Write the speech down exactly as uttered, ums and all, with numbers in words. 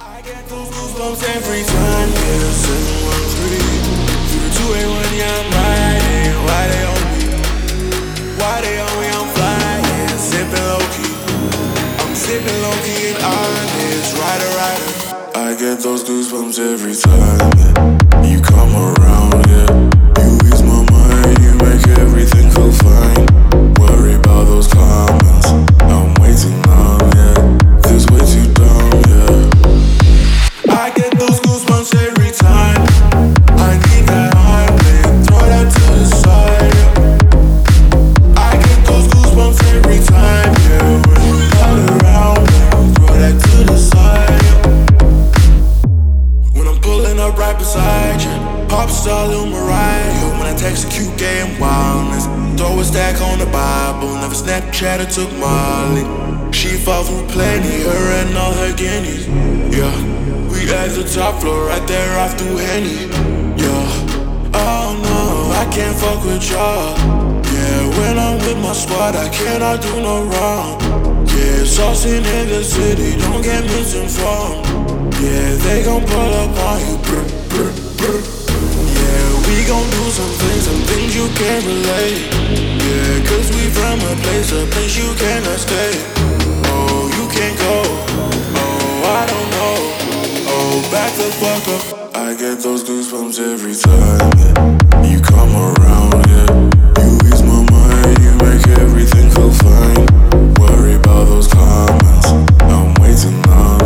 I get those goosebumps every time, yeah, seven one three. Through the two eight one, yeah, I'm riding. Why they on me? Why they on me? I'm flying, sipping low-key. I'm sipping low-key and honest, rider, rider. I get those goosebumps every time, yeah. You come around, yeah. You ease my mind, you make everything feel fine. Worry about those comments, I'm way too numb, yeah. This way too dumb, yeah. I get those goosebumps every time. I need that hard man, throw that to the side, yeah. I get those goosebumps every time, yeah. When you come around, man, throw that to the side, yeah. When I'm pulling up right beside you, pop star Lil Mariah. When I text a cute game wildness, throw a stack on the Bible. Never Snapchat or took Molly. She fall through plenty, her and all her guineas, yeah. We at the top floor, right there off through Henny, yeah. Oh no, I can't fuck with y'all, yeah. When I'm with my squad, I cannot do no wrong, yeah. Saucing in the city, don't get misinformed, yeah. They gon' pull up on you, brr, brr, brr. Yeah, we gon' do some things, some things you can't relate, yeah. Cause we from a place, a place you cannot stay. Oh, you can't go, oh, I don't know. Oh, back the fuck up. I get those goosebumps every time, yeah. You come around, yeah. You ease my mind, you make everything feel fine. Worry about those comments, I'm way too numb.